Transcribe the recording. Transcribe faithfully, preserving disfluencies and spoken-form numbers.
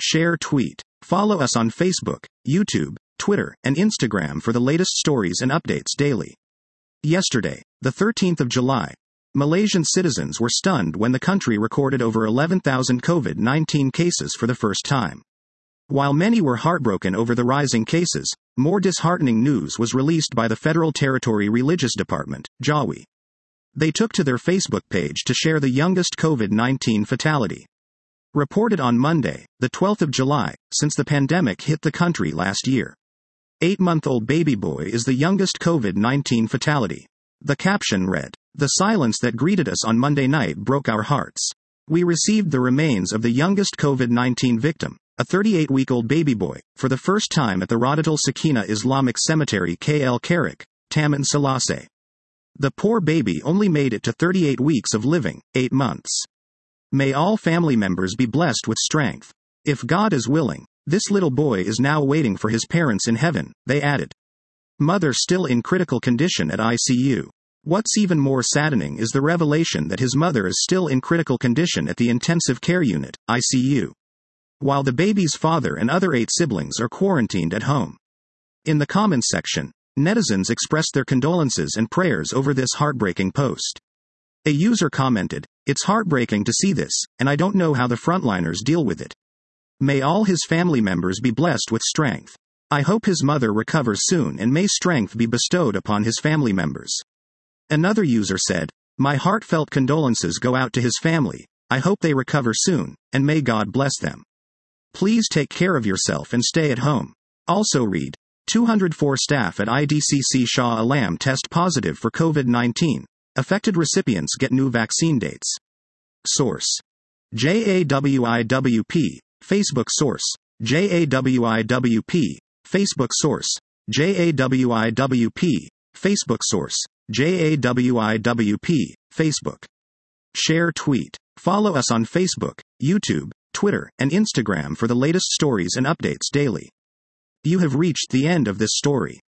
Share tweet. Follow us on Facebook, YouTube, Twitter, and Instagram for the latest stories and updates daily. Yesterday, the thirteenth of July, Malaysian citizens were stunned when the country recorded over eleven thousand COVID nineteen cases for the first time. While many were heartbroken over the rising cases, more disheartening news was released by the Federal Territory Religious Department, JAWI. They took to their Facebook page to share the youngest COVID nineteen fatality. Reported on Monday, the twelfth of July, since the pandemic hit the country last year. Eight-month-old baby boy is the youngest COVID nineteen fatality. The caption read, "The silence that greeted us on Monday night broke our hearts. We received the remains of the youngest COVID nineteen victim, a thirty-eight-week-old baby boy, for the first time at the Radatul Sakina Islamic Cemetery K L Karak, Taman Selaseh. The poor baby only made it to thirty-eight weeks of living, eight months. May all family members be blessed with strength. If God is willing, this little boy is now waiting for his parents in heaven," they added. Mother still in critical condition at I C U. What's even more saddening is the revelation that his mother is still in critical condition at the intensive care unit, I C U. While the baby's father and other eight siblings are quarantined at home. In the comments section, netizens expressed their condolences and prayers over this heartbreaking post. A user commented, "It's heartbreaking to see this, and I don't know how the frontliners deal with it. May all his family members be blessed with strength. I hope his mother recovers soon and may strength be bestowed upon his family members." Another user said, "My heartfelt condolences go out to his family. I hope they recover soon, and may God bless them. Please take care of yourself and stay at home." Also read, two hundred four staff at I D C C Shah Alam test positive for COVID nineteen. Affected recipients get new vaccine dates. Source: J A W I W P, Facebook source: J A W I W P, Facebook source: J A W I W P, Facebook source: J A W I W P, Facebook. Share tweet. Follow us on Facebook, YouTube, Twitter, and Instagram for the latest stories and updates daily. You have reached the end of this story.